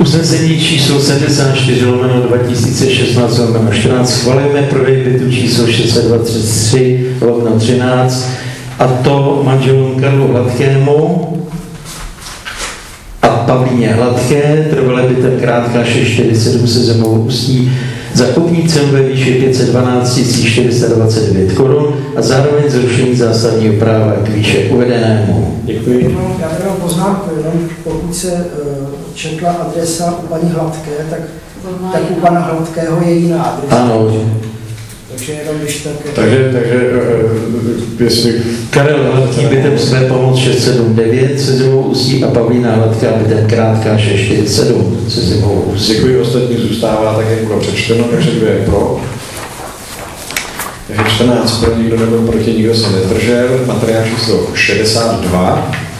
Usnesení číslo 74/2016/14 schvalujeme prodej bytu číslo 623/13 a to manželům Karlu Hladkému a Pavlíně Hladké, trvalé bytem Krátka 647 se Zemovou Ústí za kupní cenu ve výši 512 429 korun a zároveň zrušení zásadního práva k výše uvedenému. Děkuji. Já jenom poznámku, pokud se četla adresa u paní Hladké, tak u pana Hladkého je jiná adresa. Ano. Takže jenom když tak... Takže jestli Karel Hladký bytem Své pomoc 679 se Zemovou Ústí a Pavlína Hladká bytem Krátká 647 se Zemovou Ústí. Děkuji, ostatní zůstává tak, jak bylo přečteno, takže kdo je pro? Takže 14 pro, nikdo nebyl proti, nikdo se nezdržel. Materiál číslo 62.